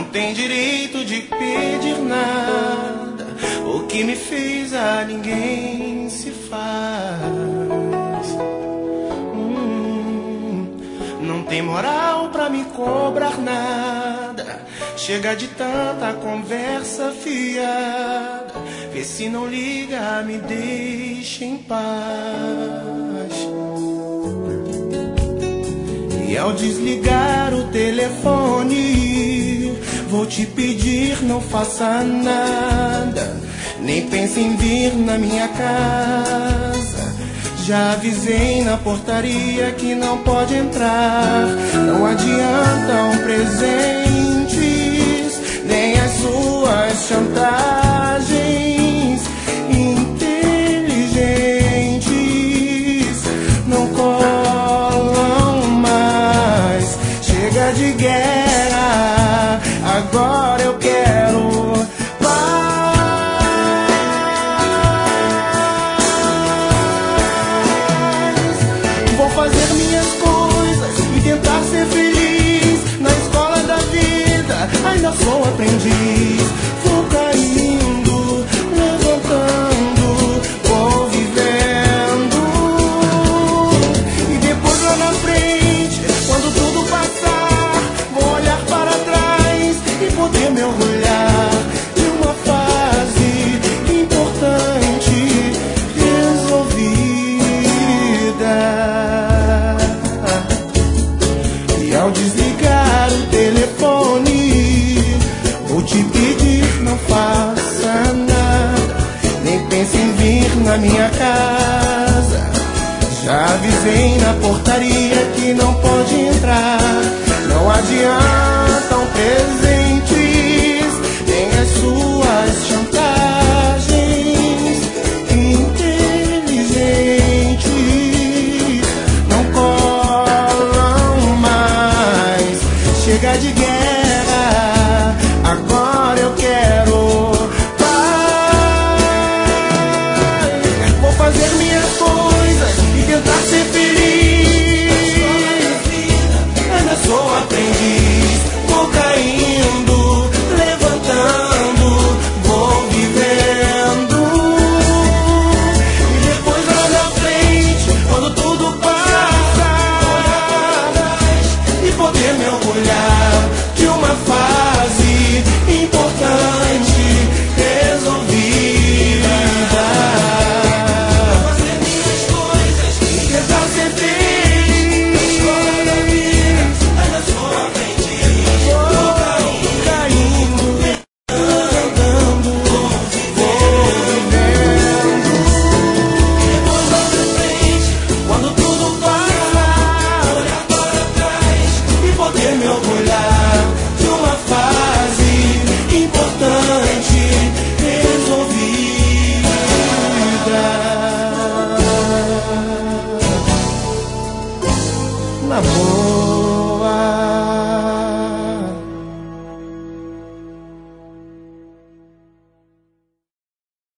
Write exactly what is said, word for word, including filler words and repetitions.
não tem direito de pedir nada. O que me fez a ninguém se faz. hum, Não tem moral pra me cobrar nada. Chega de tanta conversa fiada. Vê se não liga, me deixa em paz. E ao desligar o telefone, vou te pedir, não faça nada. Nem pense em vir na minha casa. Já avisei na portaria que não pode entrar. Não adiantam presentes, nem as suas chantagens inteligentes. Não colam mais. Chega de guerra, agora eu quero paz. Vou fazer minhas coisas e tentar ser feliz. Na escola da vida ainda sou aprendiz. Vou caindo, levantando, vou vivendo. E depois lá na frente, quando tudo passar, vou olhar para trás e poder me orgulhar de uma fase importante resolvida. E ao desligar o telefone, vou te pedir, não faça nada. Nem pense em vir na minha casa. Já avisei na portaria que não pode entrar. Não adiantam presentes, nem as suas chantagens inteligentes. Não colam mais. Chega de guerra, agora eu quero paz. Vou fazer minhas coisas e tentar ser feliz. Ainda sou aprendiz. Vou caindo, levantando, vou vivendo. E depois lá na frente, quando tudo passa, e poder me orgulhar de uma fase importante resolvida. Vou fazer minhas coisas e tentar ser feliz. Na escola da vida ainda sou aprendiz. Vou caindo, andando, vou vivendo. E depois lá na frente, quando tudo passar, olhar para trás e poder me orgulhar de uma fase importante resolvida. Na boa.